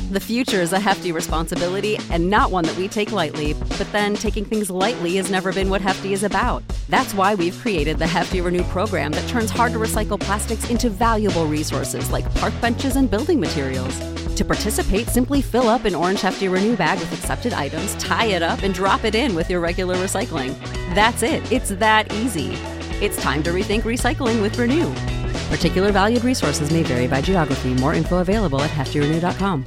The future is a hefty responsibility and not one that we take lightly, but then taking things lightly has never been what Hefty is about. That's why we've created the Hefty Renew program that turns hard-to-recycle plastics into valuable resources like park benches and building materials. To participate, simply fill up an orange Hefty Renew bag with accepted items, tie it up, and drop it in with your regular recycling. That's it. It's that easy. It's time to rethink recycling with Renew. Particular valued resources may vary by geography. More info available at heftyrenew.com.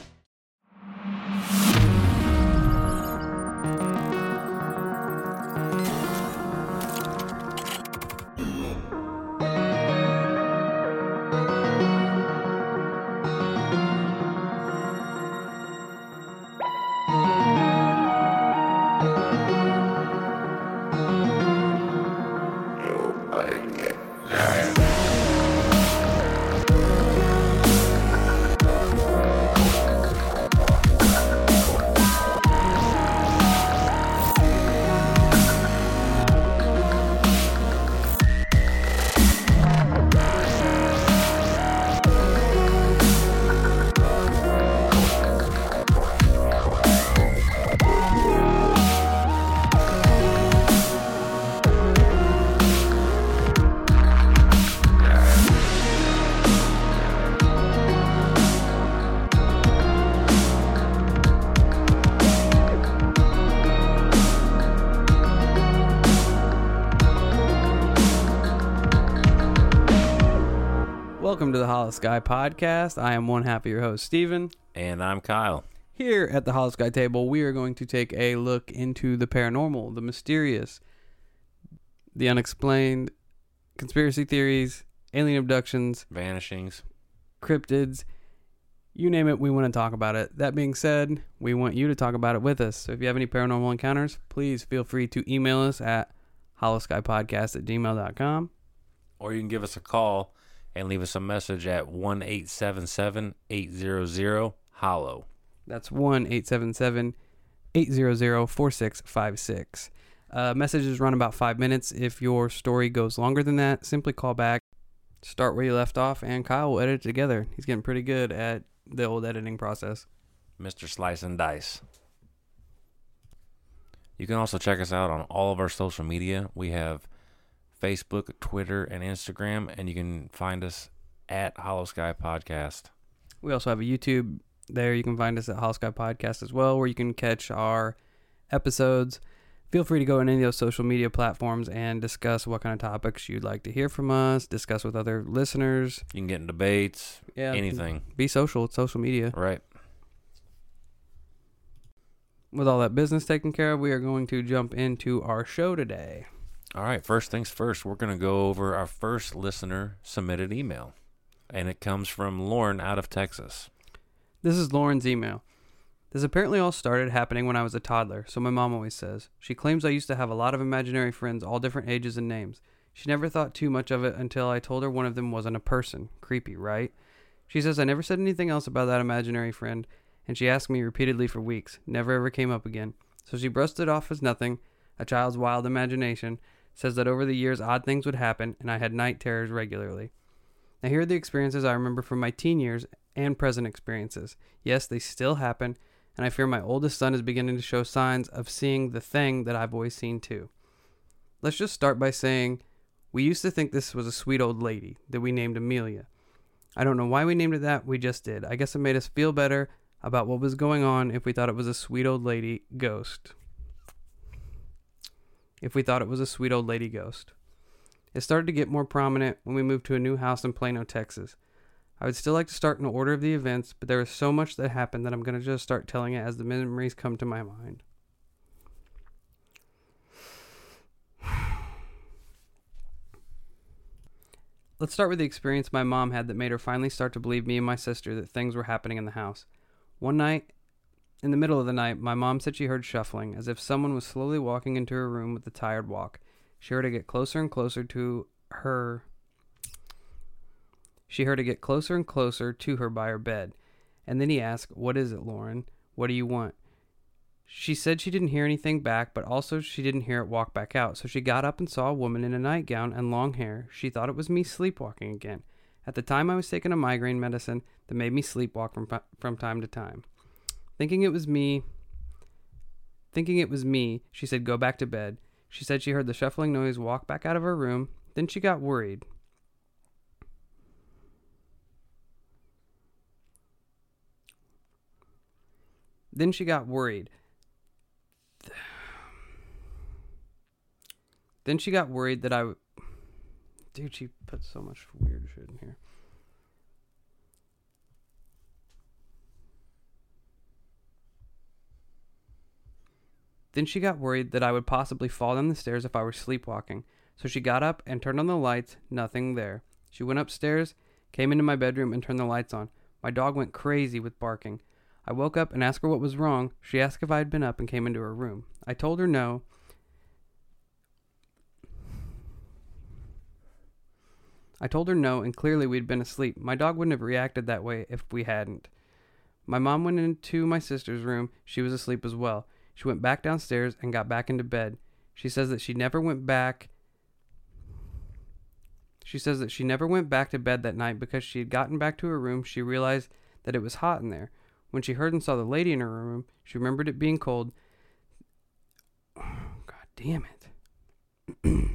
Welcome to the Hollow Sky Podcast. I am one half of your host, Steven. And I'm Kyle. Here at the Hollow Sky table, we are going to take a look into the paranormal, the mysterious, the unexplained, conspiracy theories, alien abductions, Vanishings, cryptids, you name it, we want to talk about it. That being said, we want you to talk about it with us. So if you have any paranormal encounters, please feel free to email us at hollowskypodcast@gmail.com. or you can give us a call and leave us a message at 1-877-800-HOLLOW. That's 1-877-800-4656. Messages run about 5 minutes. If your story goes longer than that, simply call back, start where you left off, and Kyle will edit it together. He's getting pretty good at the old editing process. Mr. Slice and Dice. You can also check us out on all of our social media. We have Facebook, Twitter, and Instagram, and you can find us at Hollow Sky Podcast. We also have a YouTube there. You can find us at Hollow Sky Podcast as well, where you can catch our episodes. Feel free to go on any of those social media platforms and discuss what kind of topics you'd like to hear from us, discuss with other listeners. You can get in debates, anything. Be social. It's social media. Right. With all that business taken care of, we are going to jump into our show today. All right, first things first, we're going to go over our first listener-submitted email, and it comes from Lauren out of Texas. This is Lauren's email. This apparently all started happening when I was a toddler, so my mom always says. She claims I used to have a lot of imaginary friends, all different ages and names. She never thought too much of it until I told her one of them wasn't a person. Creepy, right? She says I never said anything else about that imaginary friend, and she asked me repeatedly for weeks. Never ever came up again. So she brushed it off as nothing, a child's wild imagination. Says that over the years odd things would happen and I had night terrors regularly. Now here are the experiences I remember from my teen years and present experiences. Yes, they still happen, and I fear my oldest son is beginning to show signs of seeing the thing that I've always seen too. Let's just start by saying we used to think this was a sweet old lady that we named Amelia. I don't know why we named it that, we just did. I guess it made us feel better about what was going on if we thought it was a sweet old lady ghost. It started to get more prominent when we moved to a new house in Plano, Texas. I would still like to start in order of the events, but there was so much that happened that I'm going to just start telling it as the memories come to my mind. Let's start with the experience my mom had that made her finally start to believe me and my sister that things were happening in the house. One night, in the middle of the night, my mom said she heard shuffling, as if someone was slowly walking into her room with a tired walk. She heard it get closer and closer to her. By her bed. And then he asked, "What is it, Lauren? What do you want?" She said she didn't hear anything back, but also she didn't hear it walk back out. So she got up and saw a woman in a nightgown and long hair. She thought it was me sleepwalking again. At the time, I was taking a migraine medicine that made me sleepwalk from time to time. Thinking it was me, she said, "Go back to bed." She said she heard the shuffling noise, walk back out of her room. Then she got worried. Then she got worried that I... Dude, she put so much weird shit in here. Then she got worried that I would possibly fall down the stairs if I were sleepwalking. So she got up and turned on the lights. Nothing there. She went upstairs, came into my bedroom, and turned the lights on. My dog went crazy with barking. I woke up and asked her what was wrong. She asked if I had been up and came into her room. I told her no. And clearly we'd been asleep. My dog wouldn't have reacted that way if we hadn't. My mom went into my sister's room. She was asleep as well. She went back downstairs and got back into bed. She says that she never went back to bed that night because she had gotten back to her room. She realized that it was hot in there. When she heard and saw the lady in her room, she remembered it being cold. God damn it.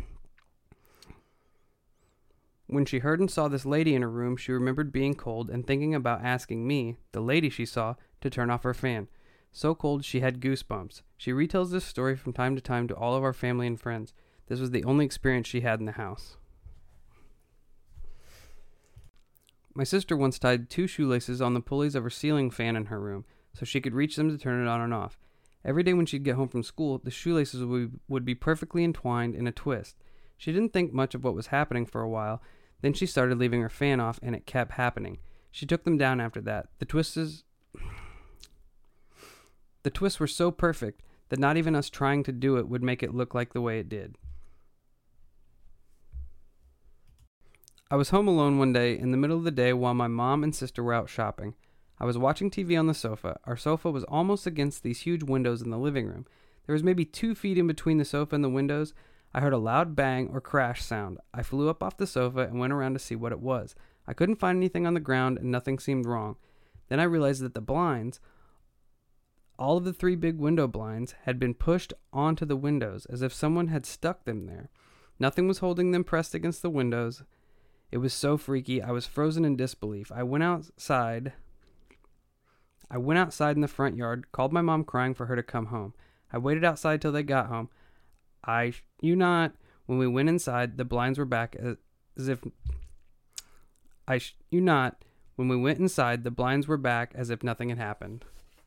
When she heard and saw this lady in her room, she remembered being cold and thinking about asking me, the lady she saw, to turn off her fan. So cold she had goosebumps. She retells this story from time to time to all of our family and friends. This was the only experience she had in the house. My sister once tied 2 shoelaces on the pulleys of her ceiling fan in her room so she could reach them to turn it on and off. Every day when she'd get home from school, the shoelaces would be perfectly entwined in a twist. She didn't think much of what was happening for a while. Then she started leaving her fan off, and it kept happening. She took them down after that. The twists were so perfect that not even us trying to do it would make it look like the way it did. I was home alone one day in the middle of the day while my mom and sister were out shopping. I was watching TV on the sofa. Our sofa was almost against these huge windows in the living room. There was maybe 2 feet in between the sofa and the windows. I heard a loud bang or crash sound. I flew up off the sofa and went around to see what it was. I couldn't find anything on the ground and nothing seemed wrong. Then I realized that the blinds, all of the 3 big window blinds, had been pushed onto the windows as if someone had stuck them there. Nothing was holding them pressed against the windows. It was so freaky. I was frozen in disbelief. I went outside in the front yard, called my mom crying for her to come home. I waited outside till they got home. When we went inside, the blinds were back as if nothing had happened.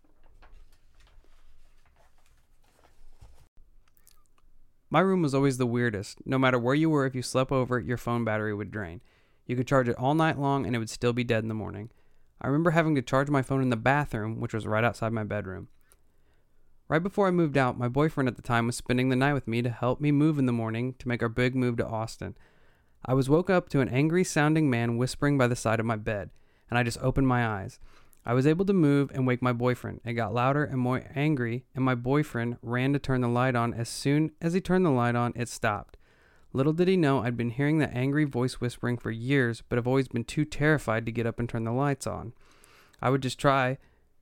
My room was always the weirdest. No matter where you were, if you slept over, your phone battery would drain. You could charge it all night long and it would still be dead in the morning. I remember having to charge my phone in the bathroom, which was right outside my bedroom. Right before I moved out, my boyfriend at the time was spending the night with me to help me move in the morning to make our big move to Austin. I was woke up to an angry-sounding man whispering by the side of my bed, and I just opened my eyes. I was able to move and wake my boyfriend. It got louder and more angry, and my boyfriend ran to turn the light on. As soon as he turned the light on, it stopped. Little did he know I'd been hearing the angry voice whispering for years, but have always been too terrified to get up and turn the lights on. I would just try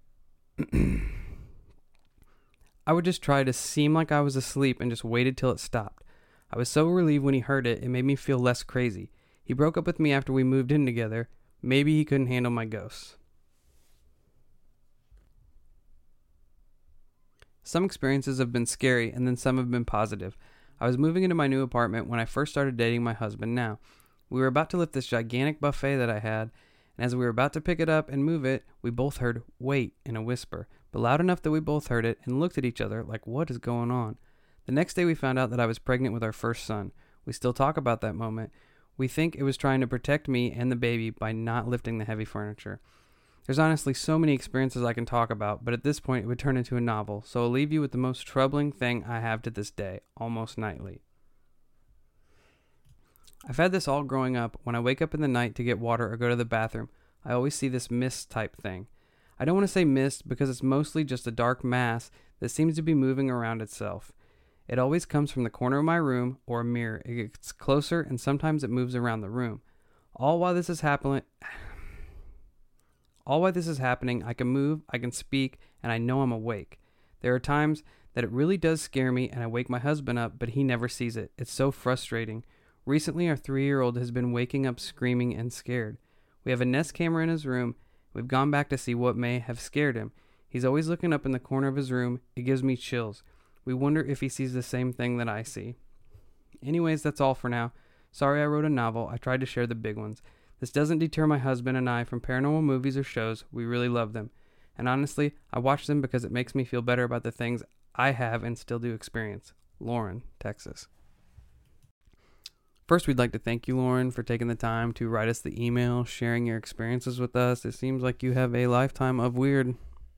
to seem like I was asleep and just waited till it stopped. I was so relieved when he heard it, it made me feel less crazy. He broke up with me after we moved in together. Maybe he couldn't handle my ghosts. Some experiences have been scary, and then some have been positive. I was moving into my new apartment when I first started dating my husband now. We were about to lift this gigantic buffet that I had, and as we were about to pick it up and move it, we both heard "wait" in a whisper, but loud enough that we both heard it and looked at each other like, what is going on? The next day we found out that I was pregnant with our first son. We still talk about that moment. We think it was trying to protect me and the baby by not lifting the heavy furniture. There's honestly so many experiences I can talk about, but at this point it would turn into a novel, so I'll leave you with the most troubling thing I have to this day, almost nightly. I've had this all growing up. When I wake up in the night to get water or go to the bathroom, I always see this mist type thing. I don't want to say mist because it's mostly just a dark mass that seems to be moving around itself. It always comes from the corner of my room or a mirror. It gets closer and sometimes it moves around the room. All while this is happening, All while this is happening, I can move, I can speak, and I know I'm awake. There are times that it really does scare me, and I wake my husband up, but he never sees it. It's so frustrating. Recently, our 3-year-old has been waking up screaming and scared. We have a Nest camera in his room. We've gone back to see what may have scared him. He's always looking up in the corner of his room. It gives me chills. We wonder if he sees the same thing that I see. Anyways, that's all for now. Sorry I wrote a novel. I tried to share the big ones. This doesn't deter my husband and I from paranormal movies or shows. We really love them. And honestly, I watch them because it makes me feel better about the things I have and still do experience. Lauren, Texas. First, we'd like to thank you, Lauren, for taking the time to write us the email, sharing your experiences with us. It seems like you have a lifetime of weird.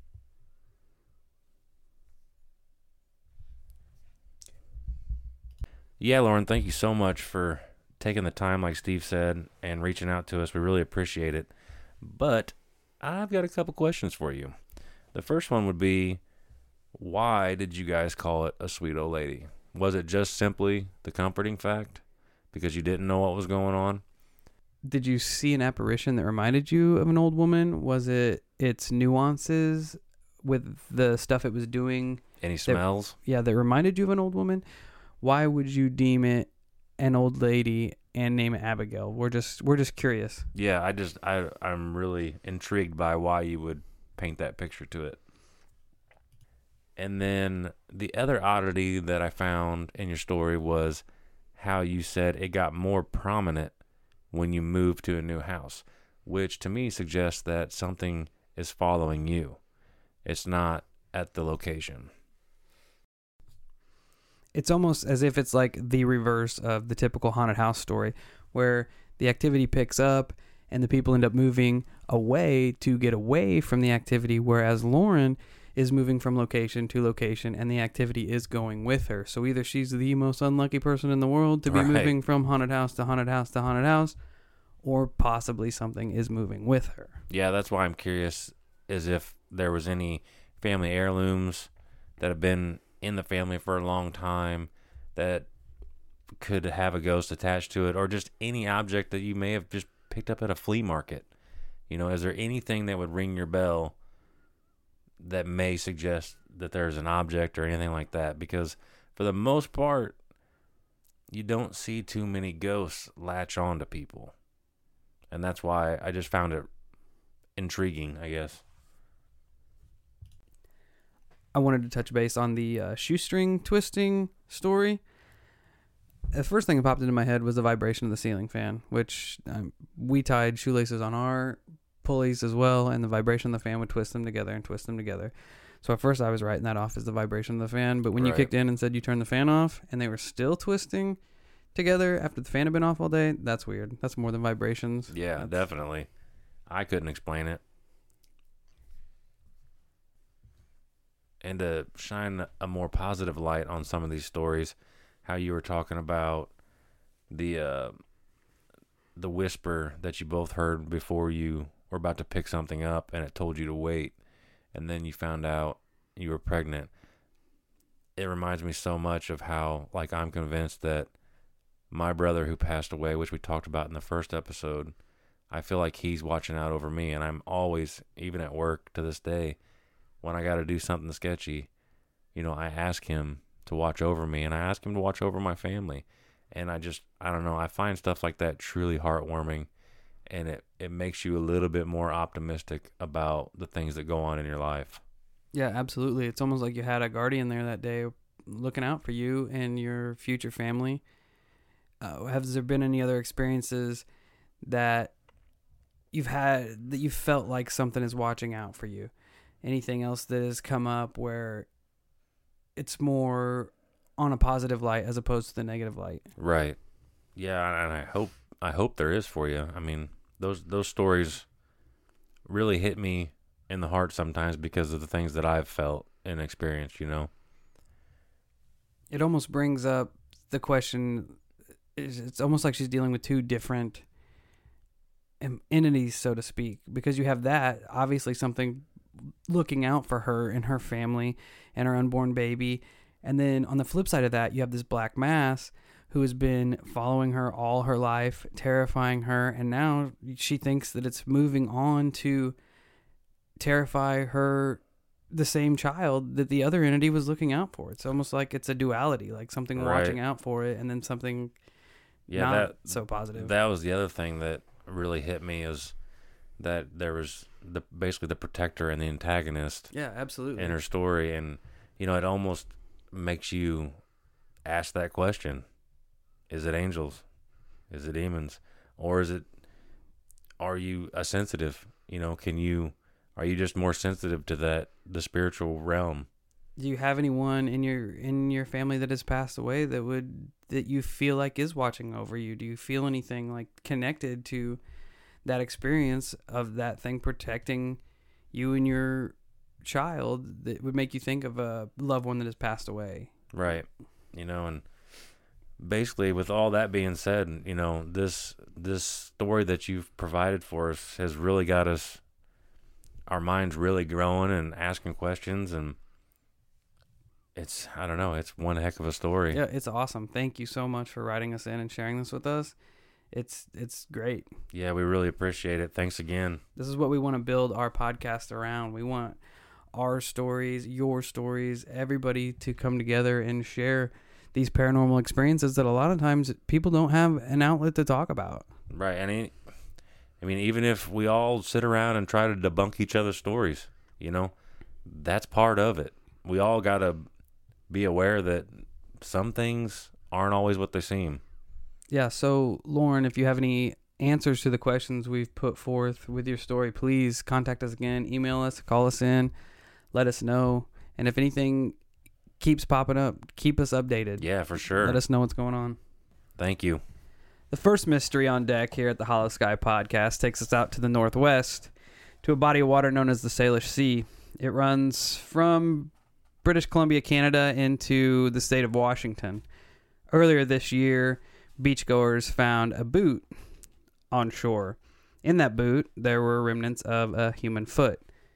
Yeah, Lauren, thank you so much for taking the time, like Steve said, and reaching out to us. We really appreciate it. But I've got a couple questions for you. The first one would be, why did you guys call it A Sweet Old Lady? Was it just simply the comforting fact? Because you didn't know what was going on? Did you see an apparition that reminded you of an old woman? Was it its nuances with the stuff it was doing? Any smells? That reminded you of an old woman? Why would you deem it an old lady and name it Abigail? We're just curious. Yeah, I'm really intrigued by why you would paint that picture to it. And then the other oddity that I found in your story was how you said it got more prominent when you moved to a new house, which to me suggests that something is following you. It's not at the location. It's almost as if it's like the reverse of the typical haunted house story, where the activity picks up and the people end up moving away to get away from the activity, whereas Lauren is moving from location to location and the activity is going with her. So either she's the most unlucky person in the world to be moving from haunted house to haunted house to haunted house, or possibly something is moving with her. Yeah, that's why I'm curious, is if there was any family heirlooms that have been in the family for a long time that could have a ghost attached to it, or just any object that you may have just picked up at a flea market. You know, is there anything that would ring your bell that may suggest that there's an object or anything like that? Because for the most part, you don't see too many ghosts latch on to people. And that's why I just found it intriguing, I guess. I wanted to touch base on the shoestring twisting story. The first thing that popped into my head was the vibration of the ceiling fan, which we tied shoelaces on our pulleys as well, and the vibration of the fan would twist them together and twist them together. So at first I was writing that off as the vibration of the fan, but when you kicked in and said you turned the fan off and they were still twisting together after the fan had been off all day, that's weird. That's more than vibrations. Yeah, definitely. I couldn't explain it. And to shine a more positive light on some of these stories, how you were talking about the whisper that you both heard before you were about to pick something up and it told you to wait, and then you found out you were pregnant. It reminds me so much of how, like, I'm convinced that my brother who passed away, which we talked about in the first episode, I feel like he's watching out over me, and I'm always, even at work to this day, when I got to do something sketchy, you know, I ask him to watch over me, and I ask him to watch over my family. And I don't know, I find stuff like that truly heartwarming, and it makes you a little bit more optimistic about the things that go on in your life. Yeah, absolutely. It's almost like you had a guardian there that day looking out for you and your future family. Has there been any other experiences that you've had that you felt like something is watching out for you? Anything else that has come up where it's more on a positive light as opposed to the negative light? Right. Yeah, and I hope there is for you. I mean, those stories really hit me in the heart sometimes because of the things that I've felt and experienced, you know. It almost brings up the question, it's almost like she's dealing with two different entities, so to speak, because you have that, obviously something looking out for her and her family and her unborn baby, and then on the flip side of that, you have this black mass who has been following her all her life, terrifying her, and now she thinks that it's moving on to terrify the same child that the other entity was looking out for. It's almost like it's a duality, like something watching out for it and then something not so positive. That was the other thing that really hit me, is that there was basically the protector and the antagonist. Yeah, absolutely. In her story, and it almost makes you ask that question: is it angels? Is it demons? Or are you a sensitive? Are you just more sensitive to the spiritual realm? Do you have anyone in your family that has passed away that you feel like is watching over you? Do you feel anything like connected to that experience of that thing protecting you and your child that would make you think of a loved one that has passed away? Right. And basically, with all that being said, this story that you've provided for us has really got our minds really growing and asking questions, and it's one heck of a story. Yeah, it's awesome. Thank you so much for writing us in and sharing this with us. It's great. Yeah, we really appreciate it. Thanks again. This is what we want to build our podcast around. We want our stories, your stories, everybody to come together and share these paranormal experiences that a lot of times people don't have an outlet to talk about. Right. And even if we all sit around and try to debunk each other's stories, that's part of it. We all got to be aware that some things aren't always what they seem. Yeah. So, Lauren, if you have any answers to the questions we've put forth with your story, please contact us again. Email us, call us in, let us know. And if anything keeps popping up, keep us updated. Yeah, for sure. Let us know what's going on. Thank you. The first mystery on deck here at the Hollow Sky Podcast takes us out to the northwest to a body of water known as the Salish Sea. It runs from British Columbia, Canada, into the state of Washington. Earlier this year, beachgoers found a boot on shore. In that boot, there were remnants of a human foot.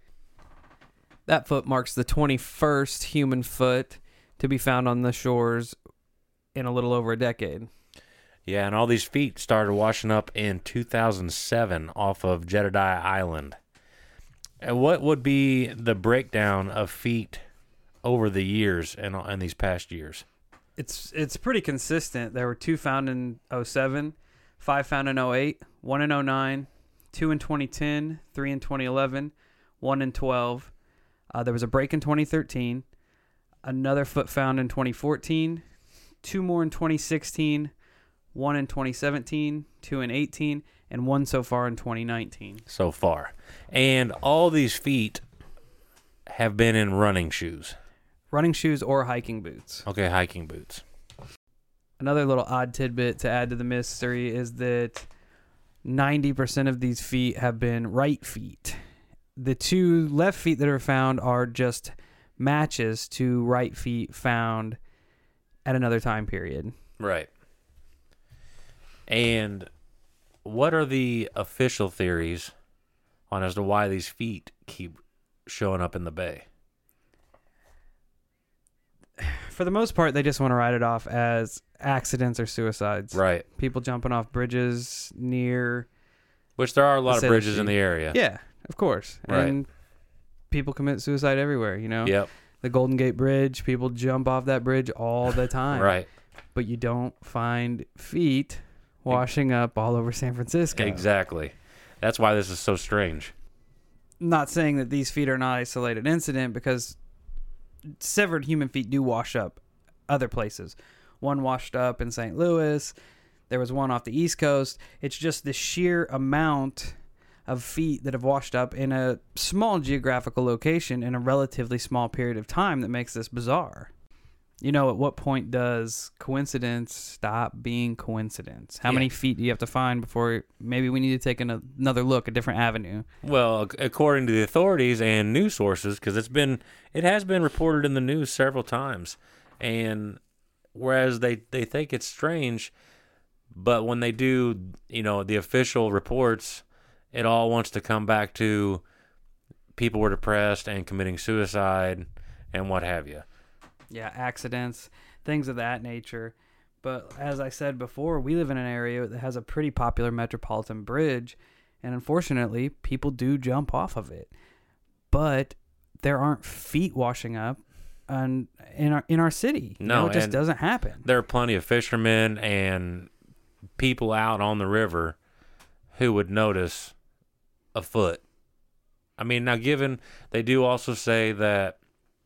That foot marks the 21st human foot to be found on the shores in a little over a decade. Yeah, and all these feet started washing up in 2007 off of Jedediah Island. And what would be the breakdown of feet over the years and these past years? It's pretty consistent. There were 2 found in 2007, 5 found in 2008, 1 in 2009, 2 in 2010, 3 in 2011, 1 in 2012. There was a break in 2013, another foot found in 2014, 2 more in 2016, 1 in 2017, 2 in 2018, and 1 so far in 2019. So far. And all these feet have been in running shoes. Running shoes or hiking boots. Okay, hiking boots. Another little odd tidbit to add to the mystery is that 90% of these feet have been right feet. The 2 left feet that are found are just matches to right feet found at another time period. Right. And what are the official theories on as to why these feet keep showing up in the bay? For the most part, they just want to write it off as accidents or suicides. Right. People jumping off bridges near... Which there are a lot of bridges in the area. Yeah, of course. Right. And people commit suicide everywhere, Yep. The Golden Gate Bridge, people jump off that bridge all the time. Right. But you don't find feet washing up all over San Francisco. Exactly. That's why this is so strange. Not saying that these feet are an isolated incident, because severed human feet do wash up other places. One washed up in St. Louis. There was one off the East Coast. It's just the sheer amount of feet that have washed up in a small geographical location in a relatively small period of time that makes this bizarre. At what point does coincidence stop being coincidence? How many feet do you have to find before maybe we need to take another look, a different avenue? Well, according to the authorities and news sources, because it has been reported in the news several times, and whereas they think it's strange, but when they do, the official reports, it all wants to come back to people were depressed and committing suicide and what have you. Yeah, accidents, things of that nature. But as I said before, we live in an area that has a pretty popular metropolitan bridge, and unfortunately, people do jump off of it. but there aren't feet washing up in our city. No, it just doesn't happen. There are plenty of fishermen and people out on the river who would notice a foot. I mean, now given they do also say that,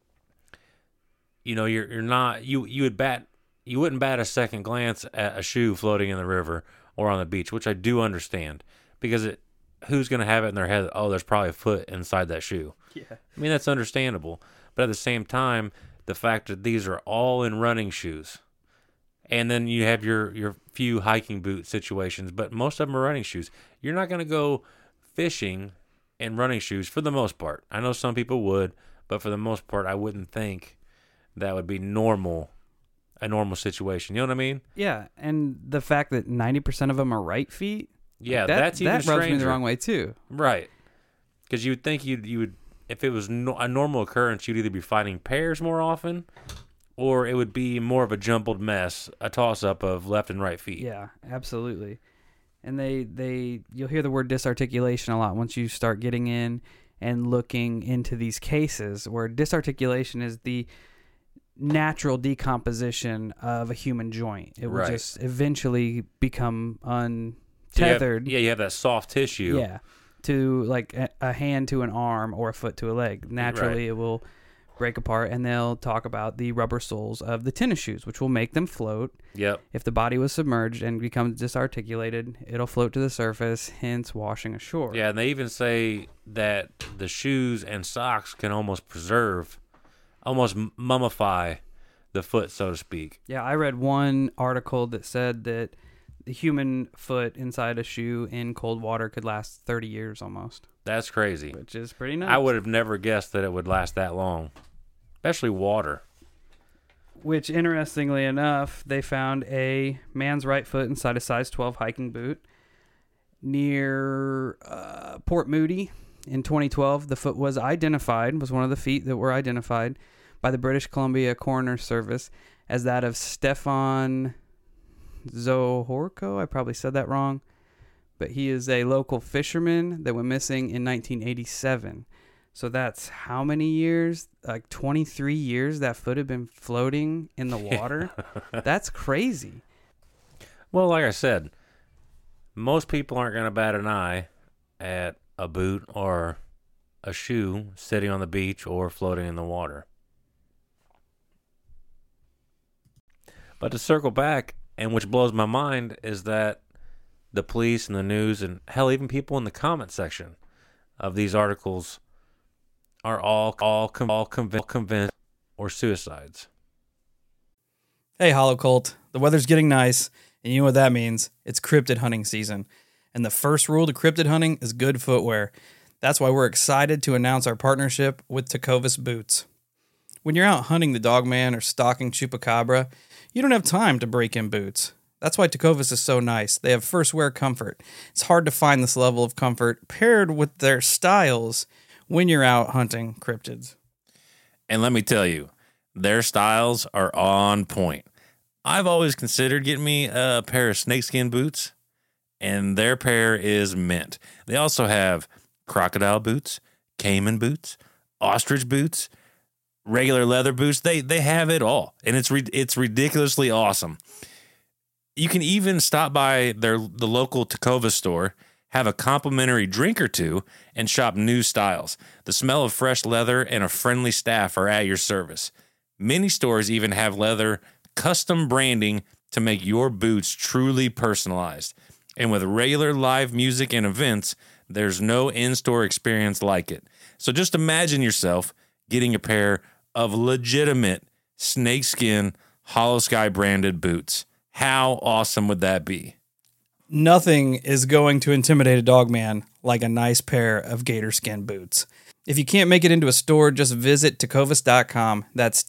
you're not you wouldn't bat a second glance at a shoe floating in the river or on the beach, which I do understand, because who's going to have it in their head? Oh, there's probably a foot inside that shoe. Yeah. I mean, that's understandable. But at the same time, the fact that these are all in running shoes, and then you have your few hiking boot situations, but most of them are running shoes. You're not going to go fishing in running shoes for the most part. I know some people would, but for the most part, I wouldn't think that would be a normal situation. You know what I mean? Yeah, and the fact that 90% of them are right feet. Yeah, that's even stranger. That rubs me the wrong way too. Right. Because you would think you would, if it was a normal occurrence, you'd either be finding pairs more often, or it would be more of a jumbled mess, a toss-up of left and right feet. Yeah, absolutely. And you'll hear the word disarticulation a lot once you start getting in and looking into these cases, where disarticulation is the natural decomposition of a human joint. It will just eventually become untethered. So you have that soft tissue. Yeah. To like a hand to an arm or a foot to a leg. Naturally, it will break apart, and they'll talk about the rubber soles of the tennis shoes, which will make them float. Yep. If the body was submerged and becomes disarticulated, it'll float to the surface, hence washing ashore. Yeah, and they even say that the shoes and socks can almost mummify the foot, so to speak. Yeah, I read one article that said that the human foot inside a shoe in cold water could last 30 years almost. That's crazy. Which is pretty nuts. I would have never guessed that it would last that long, especially water. Which, interestingly enough, they found a man's right foot inside a size 12 hiking boot near Port Moody in 2012. The foot was one of the feet that were identified by the British Columbia Coroner Service as that of Stefan Zohorko. I probably said that wrong, but he is a local fisherman that went missing in 1987. So that's how many years? Like 23 years that foot had been floating in the water? That's crazy. Well, like I said, most people aren't going to bat an eye at a boot or a shoe sitting on the beach or floating in the water. But to circle back, and which blows my mind, is that the police and the news and hell, even people in the comment section of these articles are all convinced or suicides. Hey, Hollow Cult. The weather's getting nice, and you know what that means. It's cryptid hunting season. And the first rule to cryptid hunting is good footwear. That's why we're excited to announce our partnership with Tecovas Boots. When you're out hunting the Dogman or stalking Chupacabra, you don't have time to break in boots. That's why Tecovas is so nice. They have first wear comfort. It's hard to find this level of comfort paired with their styles when you're out hunting cryptids. And let me tell you, their styles are on point. I've always considered getting me a pair of snakeskin boots, and their pair is mint. They also have crocodile boots, caiman boots, ostrich boots, regular leather boots. They have it all, and it's ridiculously awesome. You can even stop by the local Tecovas store, have a complimentary drink or two, and shop new styles. The smell of fresh leather and a friendly staff are at your service. Many stores even have leather custom branding to make your boots truly personalized. And with regular live music and events, there's no in-store experience like it. So just imagine yourself getting a pair of legitimate snakeskin Hollow Sky branded boots. How awesome would that be? Nothing is going to intimidate a dogman like a nice pair of gator skin boots. If you can't make it into a store, just visit Tecovas.com. That's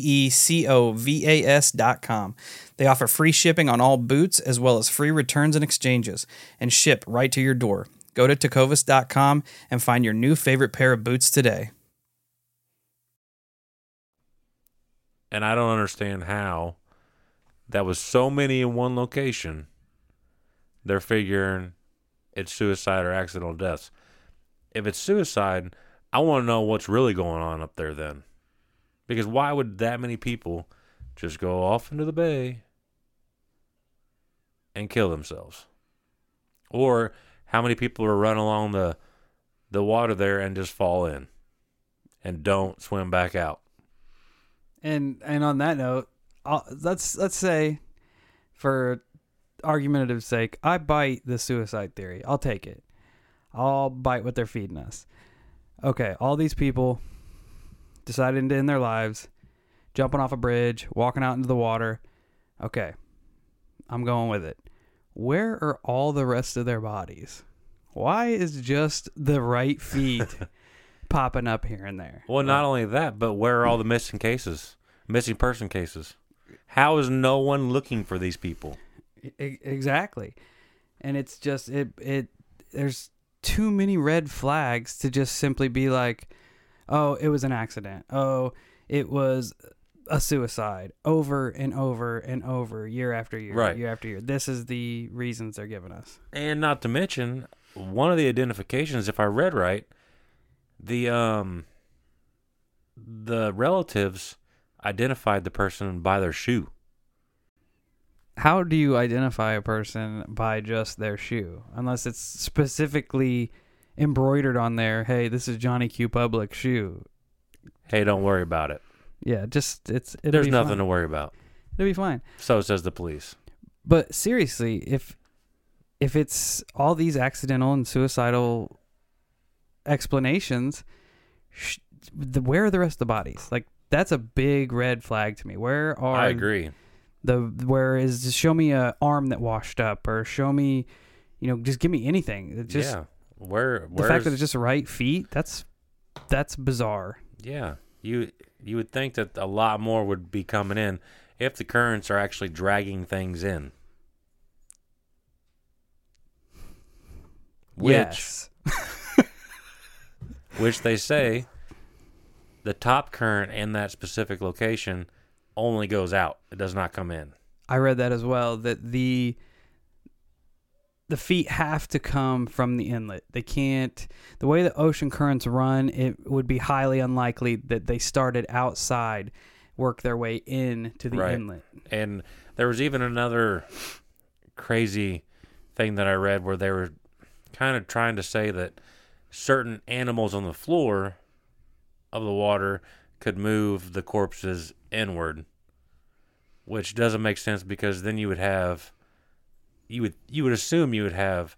Tecovas.com. They offer free shipping on all boots as well as free returns and exchanges, and ship right to your door. Go to Tecovas.com and find your new favorite pair of boots today. And I don't understand how that was so many in one location. They're figuring it's suicide or accidental deaths. If it's suicide, I want to know what's really going on up there then. Because why would that many people just go off into the bay and kill themselves? Or how many people are running along the water there and just fall in and don't swim back out? And on that note, let's say, for argumentative sake, I bite the suicide theory. I'll take it. I'll bite what they're feeding us. Okay, all these people deciding to end their lives, jumping off a bridge, walking out into the water. Okay, I'm going with it. Where are all the rest of their bodies? Why is just the right feet popping up here and there? Well, not only that, but where are all the missing person cases? How is no one looking for these people? Exactly. And it's just, there's too many red flags to just simply be like, oh, it was an accident. Oh, it was a suicide, over and over and over, year after year, right. Year after year. This is the reasons they're giving us. And not to mention, one of the identifications, if I read right, the relatives identified the person by their shoe. How do you identify a person by just their shoe? Unless it's specifically embroidered on there, hey, this is Johnny Q. Public shoe. Hey, don't worry about it. Yeah, there's nothing to worry about. It'll be fine. So says the police. But seriously, if it's all these accidental and suicidal explanations, where are the rest of the bodies? Like, that's a big red flag to me. Where are... I agree. Show me a arm that washed up, or show me, just give me anything. It's just, yeah. The fact that it's just right feet, that's bizarre. Yeah. You would think that a lot more would be coming in if the currents are actually dragging things in. Yes. Which they say the top current in that specific location only goes out. It does not come in. I read that as well, that the feet have to come from the inlet. They can't... The way the ocean currents run, it would be highly unlikely that they started outside, work their way in to the inlet. And there was even another crazy thing that I read where they were kind of trying to say that certain animals on the floor of the water could move the corpses inward, which doesn't make sense, because then you would have... You would assume you would have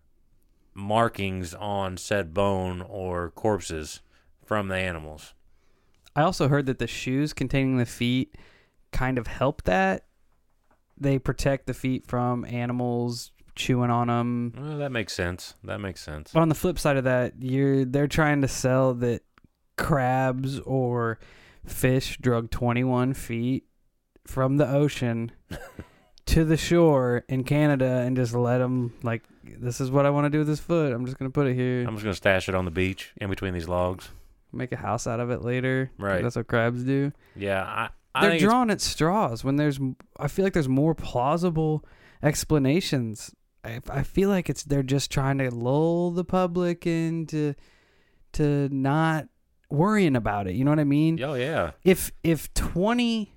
markings on said bone or corpses from the animals. I also heard that the shoes containing the feet kind of help that. They protect the feet from animals chewing on them. Well, that makes sense. But on the flip side of that, they're trying to sell that crabs or fish drug 21 feet from the ocean to the shore in Canada and just let them, like, this is what I want to do with this foot. I'm just going to put it here. I'm just going to stash it on the beach in between these logs. Make a house out of it later. Right. That's what crabs do. Yeah. They're drawing at straws when I feel like there's more plausible explanations. I feel like they're just trying to lull the public into not worrying about it. You know what I mean? Oh, yeah. If 21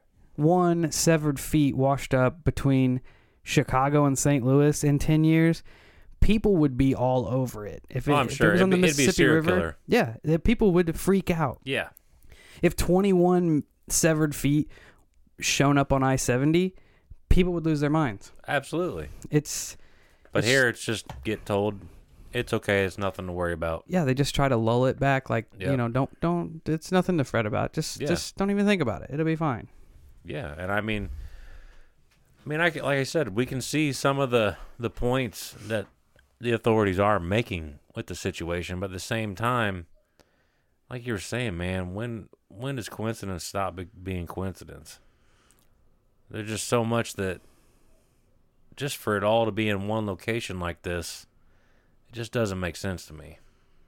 severed feet washed up between Chicago and St. Louis in 10 years, people would be all over it. I'm sure. It was on the Mississippi River, killer. yeah, people would freak out. Yeah. If 21 severed feet shown up on I-70, people would lose their minds. Absolutely. But here it's just get told it's okay. It's nothing to worry about. Yeah, they just try to lull it back, like, Yep. don't. It's nothing to fret about. Just don't even think about it. It'll be fine. Yeah, and I mean, like I said, we can see some of the points that the authorities are making with the situation, but at the same time, like you were saying, man, when does coincidence stop being coincidence? There's just so much that, just for it all to be in one location like this, it just doesn't make sense to me.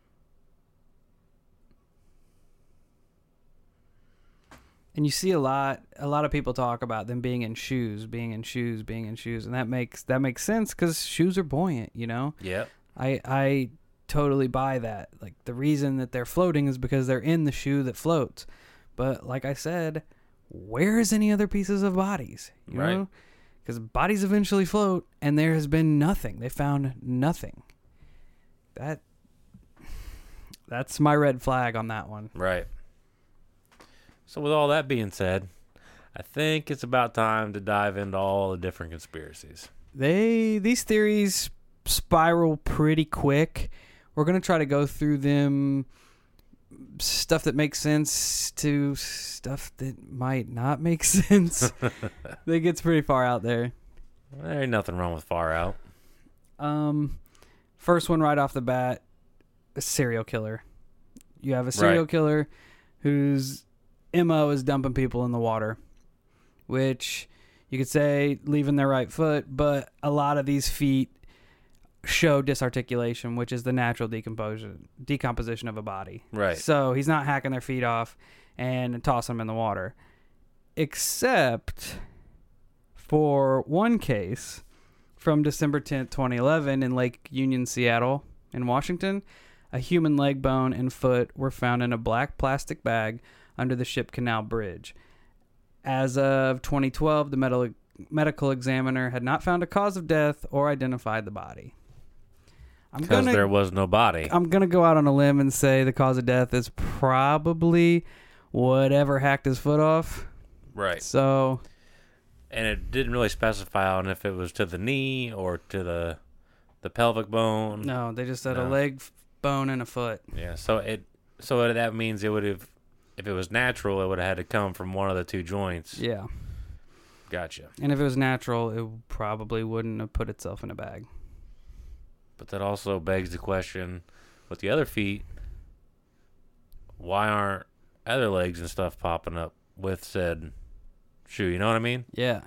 And you see a lot of people talk about them being in shoes, and that makes sense because shoes are buoyant, Yep. I totally buy that. Like, the reason that they're floating is because they're in the shoe that floats. But like I said, where is any other pieces of bodies? You know? Because bodies eventually float, and there has been nothing. They found nothing. That's my red flag on that one. Right. So with all that being said, I think it's about time to dive into all the different conspiracies. These theories spiral pretty quick. We're going to try to go through them, stuff that makes sense to stuff that might not make sense. That gets pretty far out there. There ain't nothing wrong with far out. First one right off the bat, a serial killer. You have a serial killer whose MO is dumping people in the water, which you could say leaving their right foot, but a lot of these feet show disarticulation, which is the natural decomposition of a body. Right. So he's not hacking their feet off and tossing them in the water. Except for one case from December 10th, 2011 in Lake Union, Seattle, in Washington. A human leg bone and foot were found in a black plastic bag under the Ship Canal Bridge. As of 2012, the medical examiner had not found a cause of death or identified the body. Because there was no body. I'm going to go out on a limb and say the cause of death is probably whatever hacked his foot off. Right. So, and it didn't really specify on if it was to the knee or to the pelvic bone. No, they just said a leg bone and a foot. Yeah, so that means it would have, if it was natural, it would have had to come from one of the two joints. Yeah. Gotcha. And if it was natural, it probably wouldn't have put itself in a bag. But that also begs the question, with the other feet, why aren't other legs and stuff popping up with said shoe? You know what I mean? Yeah.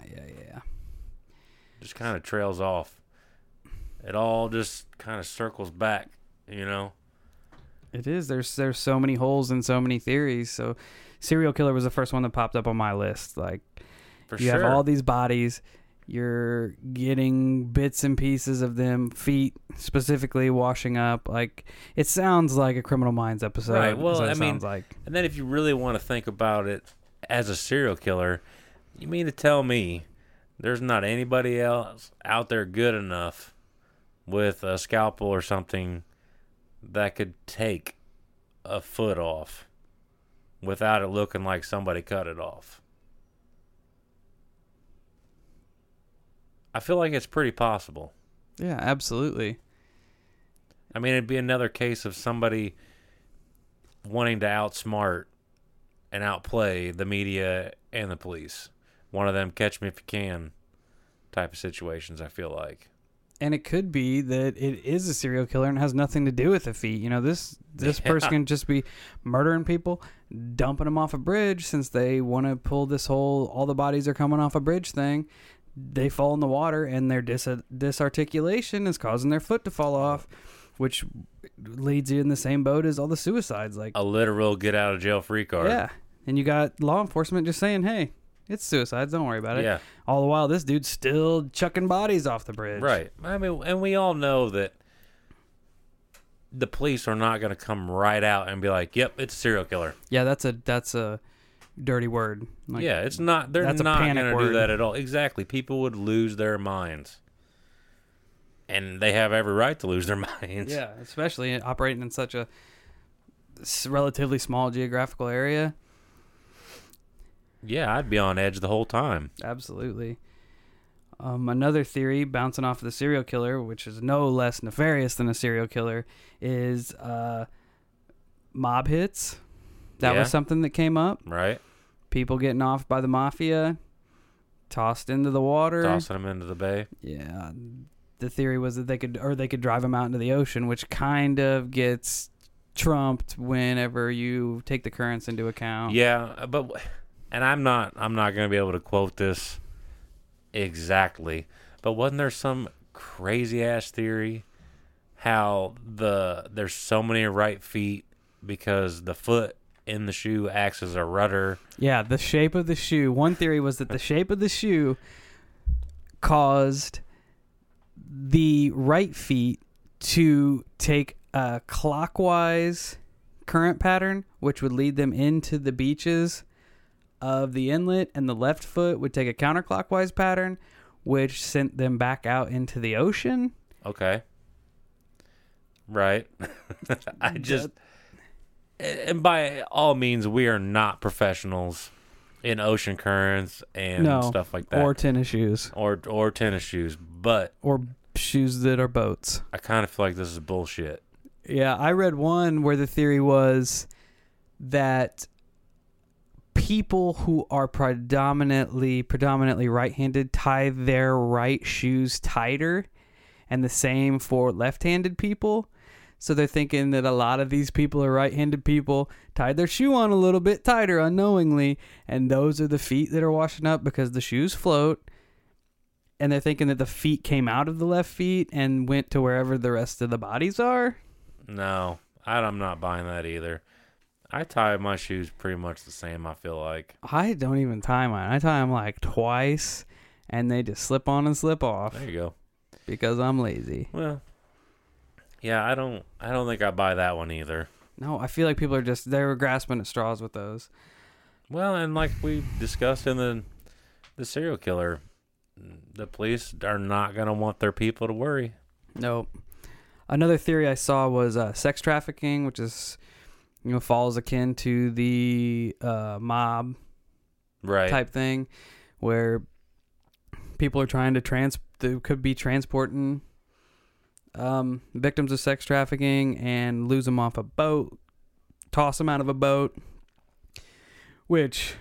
Just kind of trails off. It all just kind of circles back, you know? It is. There's so many holes and so many theories. So serial killer was the first one that popped up on my list. Like, you have all these bodies. You're getting bits and pieces of them, feet specifically, washing up. Like, it sounds like a Criminal Minds episode. Right. Well, I mean, sounds like. And then if you really want to think about it as a serial killer, you mean to tell me there's not anybody else out there good enough with a scalpel or something that could take a foot off without it looking like somebody cut it off? I feel like it's pretty possible. Yeah, absolutely. I mean, it'd be another case of somebody wanting to outsmart and outplay the media and the police. One of them catch me if you can type of situations, I feel like. And it could be that it is a serial killer and has nothing to do with the feet. You know, this person can just be murdering people, dumping them off a bridge since they want to pull this whole all the bodies are coming off a bridge thing. They fall in the water and their disarticulation is causing their foot to fall off, which leads you in the same boat as all the suicides. Like a literal get out of jail free card. Yeah. And you got law enforcement just saying, hey, it's suicides, don't worry about it. Yeah. All the while, this dude's still chucking bodies off the bridge. Right. I mean, and we all know that the police are not going to come right out and be like, yep, it's a serial killer. Yeah, that's a dirty word. Like, yeah, it's not. They're not going to do that at all. Exactly. People would lose their minds. And they have every right to lose their minds. Yeah, especially operating in such a relatively small geographical area. Yeah, I'd be on edge the whole time. Absolutely. Another theory, bouncing off of the serial killer, which is no less nefarious than a serial killer, is mob hits. That was something that came up. Right. People getting off by the mafia, tossed into the water. Tossing them into the bay. Yeah. The theory was that they could drive them out into the ocean, which kind of gets trumped whenever you take the currents into account. Yeah, but... And I'm not going to be able to quote this exactly, but wasn't there some crazy ass theory how there's so many right feet because the foot in the shoe acts as a rudder? Yeah, the shape of the shoe. One theory was that the shape of the shoe caused the right feet to take a clockwise current pattern, which would lead them into the beaches of the inlet, and the left foot would take a counterclockwise pattern, which sent them back out into the ocean. Okay. Right. And by all means, we are not professionals in ocean currents and stuff like that. Or tennis shoes. Or tennis shoes. But Or shoes that are boats. I kind of feel like this is bullshit. Yeah, I read one where the theory was that people who are predominantly right-handed tie their right shoes tighter, and the same for left-handed people. So they're thinking that a lot of these people are right-handed people, tied their shoe on a little bit tighter unknowingly, and those are the feet that are washing up because the shoes float. And they're thinking that the feet came out of the left feet and went to wherever the rest of the bodies are. No, I'm not buying that either. I tie my shoes pretty much the same, I feel like. I don't even tie mine. I tie them like twice, and they just slip on and slip off. There you go. Because I'm lazy. Well, yeah, I don't think I buy that one either. No, I feel like people are they're grasping at straws with those. Well, and like we discussed in the serial killer, the police are not going to want their people to worry. Nope. Another theory I saw was sex trafficking, which is, falls akin to the mob type thing, where people are trying to they could be transporting victims of sex trafficking and lose them off a boat, toss them out of a boat, which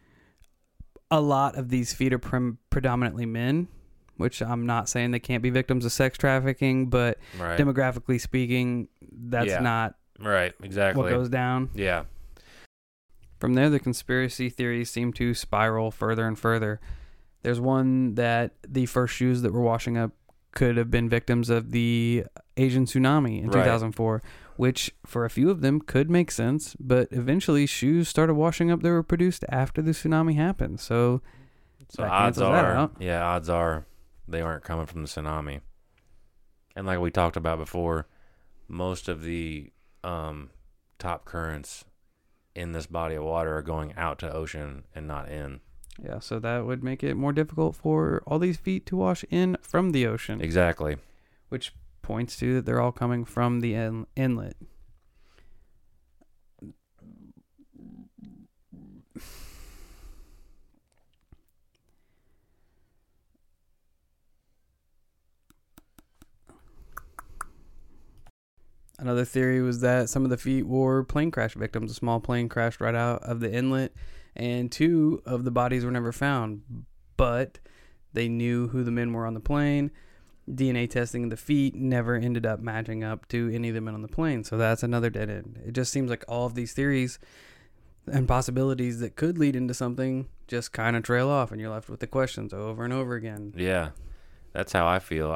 a lot of these feet are predominantly men, which I'm not saying they can't be victims of sex trafficking, but demographically speaking, that's not exactly what goes down. Yeah. From there, the conspiracy theories seem to spiral further and further. There's one that the first shoes that were washing up could have been victims of the Asian tsunami in 2004, which for a few of them could make sense, but eventually shoes started washing up that were produced after the tsunami happened. So odds are they aren't coming from the tsunami. And like we talked about before, most of the top currents in this body of water are going out to ocean and not in. Yeah, so that would make it more difficult for all these feet to wash in from the ocean. Exactly. Which points to that they're all coming from the inlet. Another theory was that some of the feet were plane crash victims. A small plane crashed right out of the inlet, and 2 of the bodies were never found. But they knew who the men were on the plane. DNA testing of the feet never ended up matching up to any of the men on the plane. So that's another dead end. It just seems like all of these theories and possibilities that could lead into something just kind of trail off, and you're left with the questions over and over again. Yeah, that's how I feel.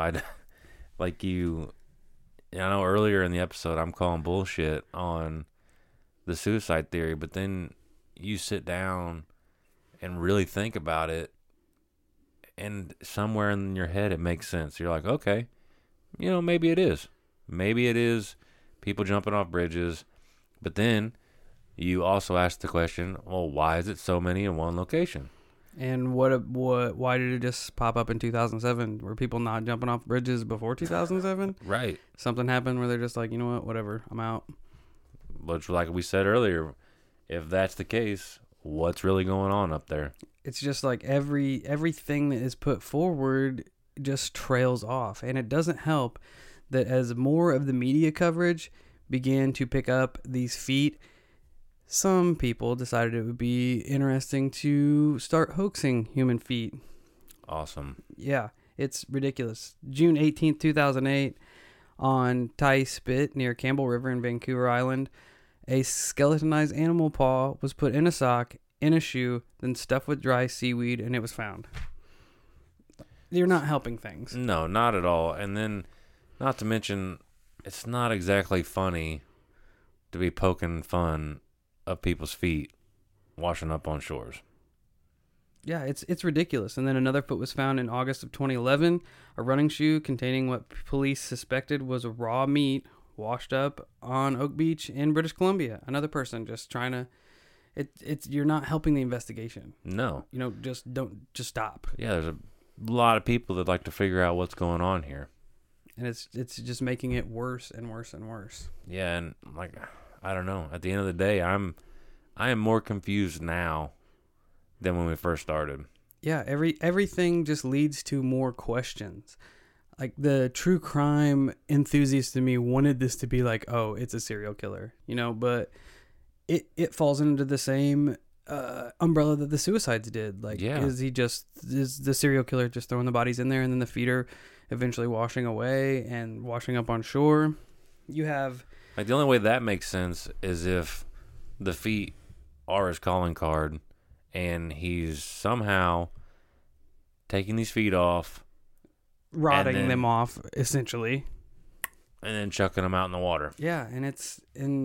I know earlier in the episode I'm calling bullshit on the suicide theory, but then you sit down and really think about it, and somewhere in your head it makes sense. You're like, okay, maybe it is. Maybe it is people jumping off bridges. But then you also ask the question, well, why is it so many in one location? And why did it just pop up in 2007? Were people not jumping off bridges before 2007? Right. Something happened where they're just like, you know what, whatever, I'm out. But like we said earlier, if that's the case, what's really going on up there? It's just like everything that is put forward just trails off. And it doesn't help that as more of the media coverage began to pick up these feet, some people decided it would be interesting to start hoaxing human feet. Awesome. Yeah, it's ridiculous. June 18th, 2008, on Tai Spit near Campbell River in Vancouver Island, a skeletonized animal paw was put in a sock, in a shoe, then stuffed with dry seaweed, and it was found. You're not helping things. No, not at all. And then, not to mention, it's not exactly funny to be poking fun of people's feet washing up on shores. Yeah, it's ridiculous. And then another foot was found in August of 2011, a running shoe containing what police suspected was raw meat, washed up on Oak Beach in British Columbia. Another person just trying to. It's you're not helping the investigation. No. Just stop. Yeah, there's a lot of people that like to figure out what's going on here. And it's just making it worse and worse and worse. Yeah, and I don't know. At the end of the day, I am more confused now than when we first started. Yeah, everything just leads to more questions. Like the true crime enthusiast in me wanted this to be like, oh, it's a serial killer, but it falls into the same umbrella that the suicides did. Like, is the serial killer just throwing the bodies in there and then the feet are eventually washing away and washing up on shore? You have the only way that makes sense is if the feet are his calling card and he's somehow taking these feet off, rotting them off essentially, and then chucking them out in the water. Yeah, and it's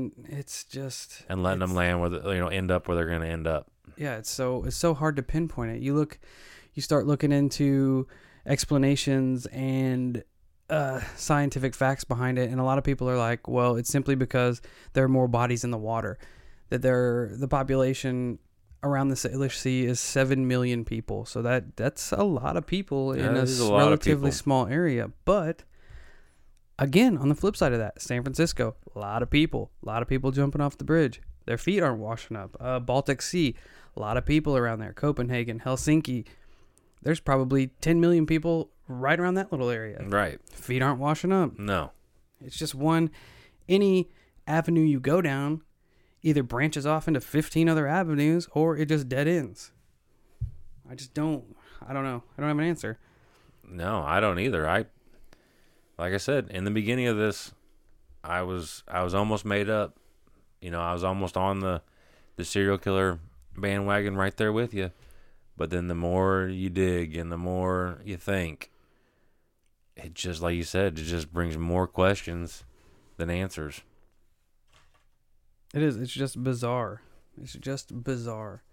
just letting them land where end up where they're going to end up. Yeah, it's so hard to pinpoint it. You start looking into explanations and scientific facts behind it, and a lot of people are like, well, it's simply because there are more bodies in the water. That the population around the Salish Sea is 7 million people, so that's a lot of people in a relatively small area. But again, on the flip side of that, San Francisco, a lot of people jumping off the bridge. Their feet aren't washing up. Baltic Sea, a lot of people around there. Copenhagen, Helsinki, there's probably 10 million people right around that little area. Right. Feet aren't washing up. No. It's just any avenue you go down either branches off into 15 other avenues or it just dead ends. I don't know. I don't have an answer. No, I don't either. Like I said, in the beginning of this, I was almost made up. I was almost on the serial killer bandwagon right there with you. But then the more you dig and the more you think, it just, like you said, it just brings more questions than answers. It is. It's just bizarre. It's just bizarre.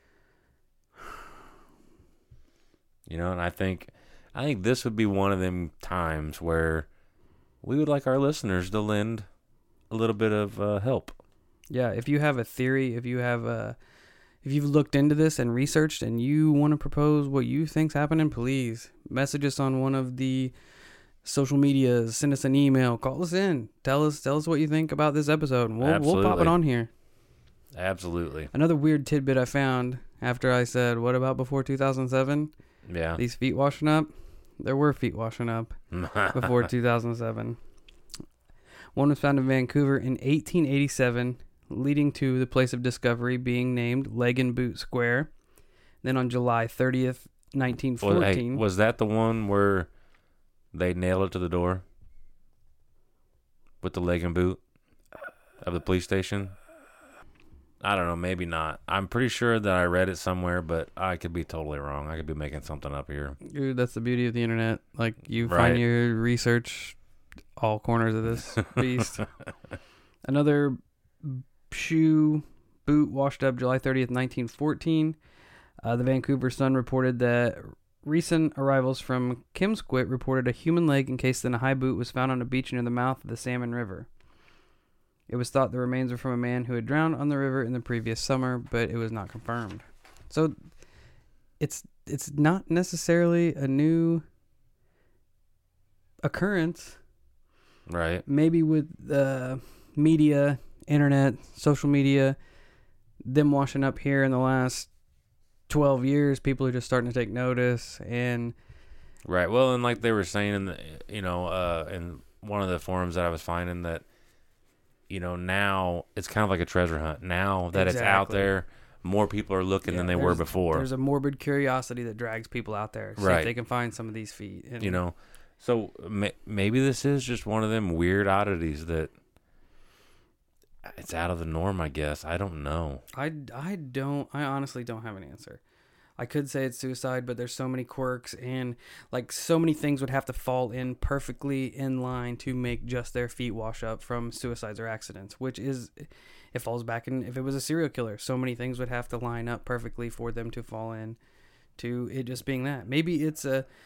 And I think this would be one of them times where we would like our listeners to lend a little bit of help. Yeah, if you have a theory, if you've looked into this and researched and you want to propose what you think's happening, please message us on one of the social medias, send us an email, call us in, tell us what you think about this episode, and we'll pop it on here. Absolutely. Another weird tidbit I found after I said, what about before 2007? Yeah. These feet washing up? There were feet washing up before 2007. One was found in Vancouver in 1887, leading to the place of discovery being named Leg and Boot Square. Then on July 30th, 1914. Was that the one where they nailed it to the door with the leg and boot of the police station? I don't know, maybe not. I'm pretty sure that I read it somewhere, but I could be totally wrong. I could be making something up here. Dude, that's the beauty of the internet. Like, you find your research all corners of this beast. Another shoe boot washed up July 30th, 1914. The Vancouver Sun reported that recent arrivals from Kimsquit reported a human leg encased in a high boot was found on a beach near the mouth of the Salmon River. It was thought the remains were from a man who had drowned on the river in the previous summer, but it was not confirmed. So it's not necessarily a new occurrence. Right. Maybe with media, internet, social media, them washing up here in the last 12 years, people are just starting to take notice. And right. Well, and like they were saying in in one of the forums that I was finding that, now it's kind of like a treasure hunt. Now that it's out there, more people are looking than they were before. There's a morbid curiosity that drags people out there. See if they can find some of these feet. And, so maybe this is just one of them weird oddities that it's out of the norm, I guess. I don't know. I honestly don't have an answer. I could say it's suicide, but there's so many quirks and so many things would have to fall in perfectly in line to make just their feet wash up from suicides or accidents, which is, it falls back in, if it was a serial killer, so many things would have to line up perfectly for them to fall in to it just being that. Maybe it's a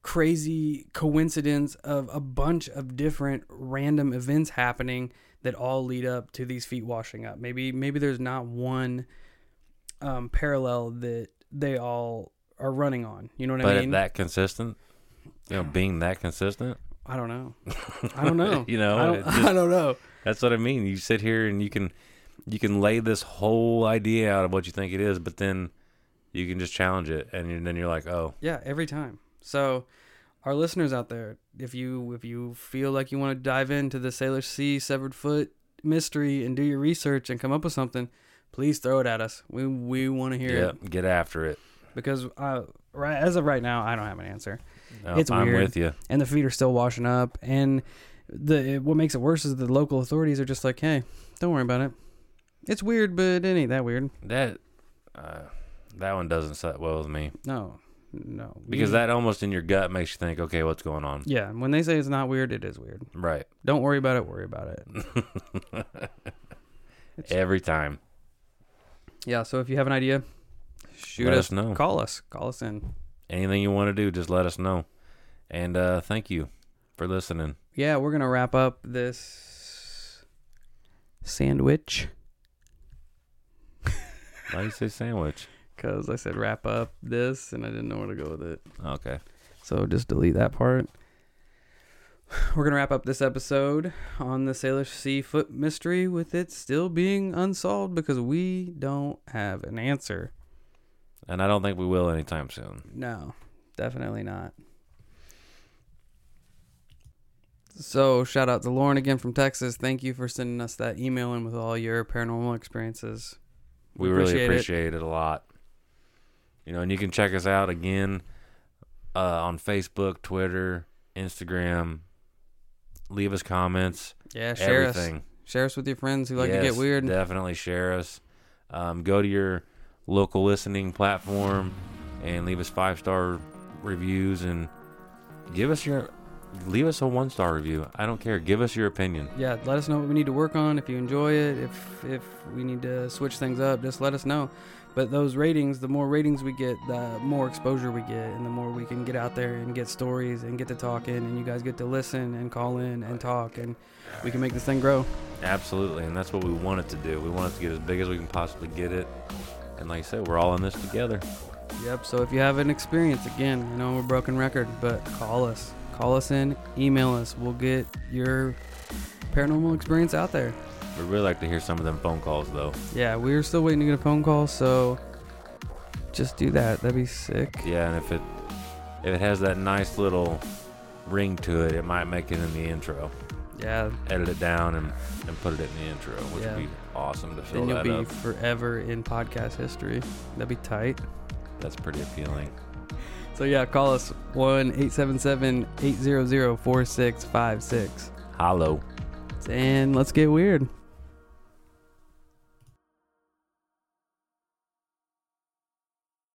crazy coincidence of a bunch of different random events happening that all lead up to these feet washing up. Maybe there's not one parallel that they all are running on. You know what I mean? But that consistent, being that consistent. I don't know. I don't know. I don't know. That's what I mean. You sit here and you can lay this whole idea out of what you think it is, but then you can just challenge it, and then you're like, oh. Yeah, every time. So our listeners out there, if you feel like you want to dive into the Salish Sea severed foot mystery and do your research and come up with something, please throw it at us. We want to hear it. Get after it. Because as of right now, I don't have an answer. No, It's weird. I'm with you. And the feet are still washing up. And what makes it worse is the local authorities are just like, hey, don't worry about it. It's weird, but it ain't that weird. That one doesn't sit well with me. No. Because that almost in your gut makes you think, okay, what's going on? Yeah, when they say it's not weird, it is weird. Right. Don't worry about it, worry about it. Every time. Yeah, so if you have an idea, Let us know. Call us in. Anything you want to do, just let us know. And thank you for listening. Yeah, we're going to wrap up this sandwich. Why do you say sandwich? Because I said wrap up this, and I didn't know where to go with it. Okay. So just delete that part. We're going to wrap up this episode on the Salish Sea foot mystery with it still being unsolved because we don't have an answer. And I don't think we will anytime soon. No, definitely not. So shout out to Lauren again from Texas. Thank you for sending us that email in with all your paranormal experiences. We really appreciate it a lot. And you can check us out again on Facebook, Twitter, Instagram. Leave us comments. Yeah, share everything. us. Share us with your friends who like to get weird. Definitely share us. Go to your local listening platform and leave us 5-star reviews and leave us a 1-star review. I don't care. Give us your opinion. Yeah, let us know what we need to work on. If you enjoy it, if we need to switch things up, just let us know. But those ratings, the more ratings we get, the more exposure we get, and the more we can get out there and get stories and get to talking, and you guys get to listen and call in and talk, and we can make this thing grow. Absolutely, and that's what we want it to do. We want it to get as big as we can possibly get it. And like I said, we're all in this together. Yep, so if you have an experience, again, we're a broken record, but call us. Call us in, email us. We'll get your paranormal experience out there. We'd really like to hear some of them phone calls, though. Yeah, we're still waiting to get a phone call, so just do that. That'd be sick. Yeah, and if it has that nice little ring to it, it might make it in the intro. Yeah. Edit it down and put it in the intro, which would be awesome to fill that up. Then you'll be forever in podcast history. That'd be tight. That's pretty appealing. So yeah, call us 1-877-800-4656. Hello. And let's get weird.